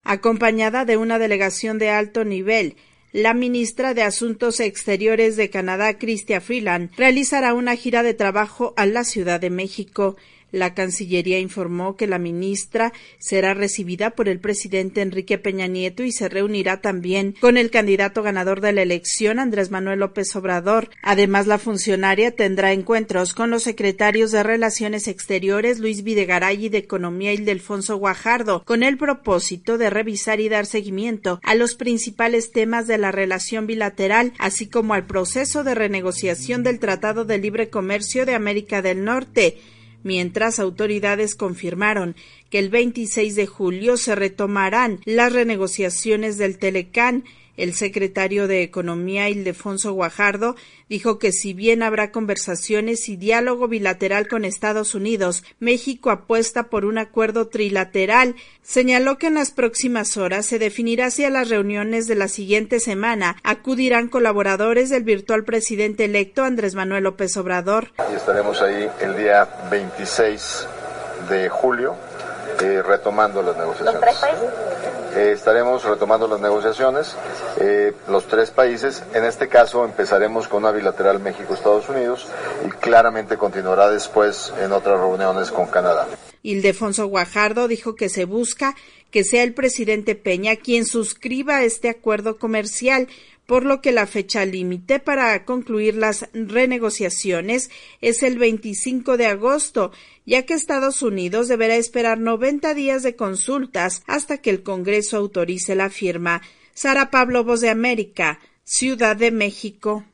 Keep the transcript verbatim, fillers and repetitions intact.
Acompañada de una delegación de alto nivel, la ministra de Asuntos Exteriores de Canadá, Chrystia Freeland, realizará una gira de trabajo a la Ciudad de México. La Cancillería informó que la ministra será recibida por el presidente Enrique Peña Nieto y se reunirá también con el candidato ganador de la elección, Andrés Manuel López Obrador. Además, la funcionaria tendrá encuentros con los secretarios de Relaciones Exteriores, Luis Videgaray, y de Economía, Ildefonso Guajardo, con el propósito de revisar y dar seguimiento a los principales temas de la relación bilateral, así como al proceso de renegociación del Tratado de Libre Comercio de América del Norte. Mientras, autoridades confirmaron que el veintiséis de julio se retomarán las renegociaciones del Telecán. El secretario de Economía, Ildefonso Guajardo, dijo que si bien habrá conversaciones y diálogo bilateral con Estados Unidos, México apuesta por un acuerdo trilateral. Señaló que en las próximas horas se definirá si a las reuniones de la siguiente semana acudirán colaboradores del virtual presidente electo Andrés Manuel López Obrador. Y estaremos ahí el día veintiséis de julio eh, retomando las negociaciones. ¿Los tres países? Eh, estaremos retomando las negociaciones, eh, los tres países. En este caso empezaremos con una bilateral México-Estados Unidos y claramente continuará después en otras reuniones con Canadá. Ildefonso Guajardo dijo que se busca que sea el presidente Peña quien suscriba este acuerdo comercial, por lo que la fecha límite para concluir las renegociaciones es el veinticinco de agosto, ya que Estados Unidos deberá esperar noventa días de consultas hasta que el Congreso autorice la firma. Sara Pablo, Voz de América, Ciudad de México.